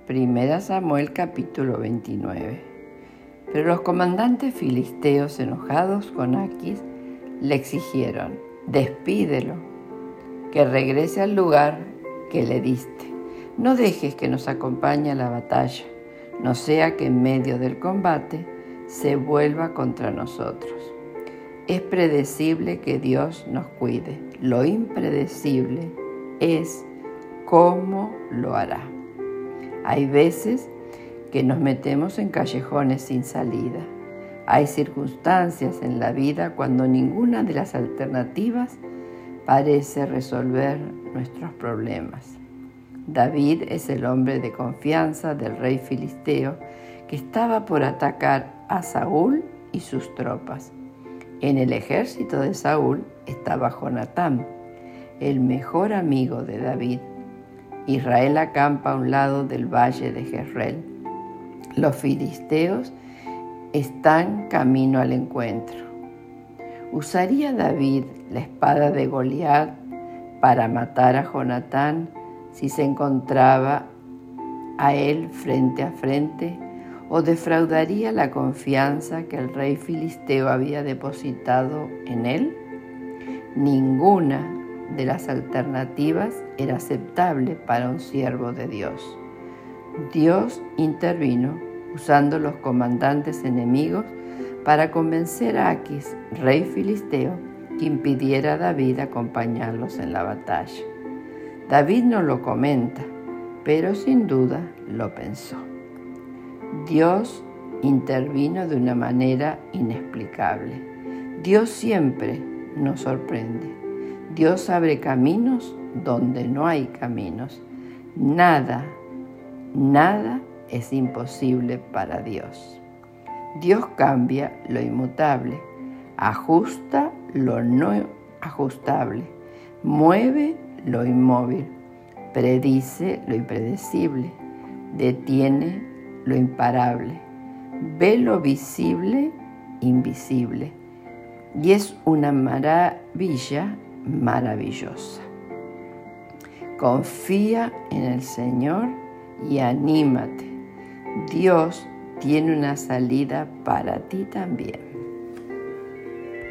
1 Samuel capítulo 29. Pero los comandantes filisteos, enojados con Aquis, le exigieron: despídelo, que regrese al lugar que le diste. No dejes que nos acompañe a la batalla, no sea que en medio del combate se vuelva contra nosotros. Es predecible que Dios nos cuide. Lo impredecible es cómo lo hará. Hay veces que nos metemos en callejones sin salida. Hay circunstancias en la vida cuando ninguna de las alternativas parece resolver nuestros problemas. David es el hombre de confianza del rey filisteo que estaba por atacar a Saúl y sus tropas. En el ejército de Saúl estaba Jonatán, el mejor amigo de David. Israel acampa a un lado del valle de Jezreel. Los filisteos están camino al encuentro. ¿Usaría David la espada de Goliat para matar a Jonatán si se encontraba a él frente a frente? ¿O defraudaría la confianza que el rey filisteo había depositado en él? Ninguna de las alternativas era aceptable para un siervo de Dios. Dios intervino usando los comandantes enemigos para convencer a Aquis, rey filisteo, que impidiera a David acompañarlos en la batalla. David no lo comenta, pero sin duda lo pensó. Dios intervino de una manera inexplicable. Dios siempre nos sorprende. Dios abre caminos donde no hay caminos. Nada es imposible para Dios. Dios cambia lo inmutable, ajusta lo no ajustable, mueve lo inmóvil, predice lo impredecible, detiene lo imparable, ve lo visible invisible, y es una maravilla maravillosa. Confía en el Señor y anímate. Dios tiene una salida para ti también.